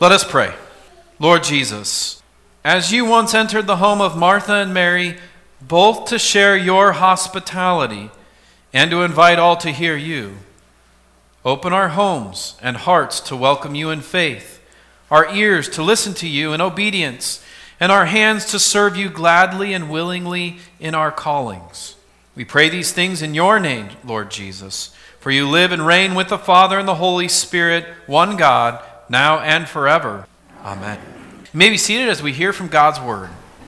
Let us pray. Lord Jesus, as you once entered the home of Martha and Mary, both to share your hospitality and to invite all to hear you, open our homes and hearts to welcome you in faith, our ears to listen to you in obedience, and our hands to serve you gladly and willingly in our callings. We pray these things in your name, Lord Jesus, for you live and reign with the Father and the Holy Spirit, one God, now and forever. Amen. You may be seated as we hear from God's word.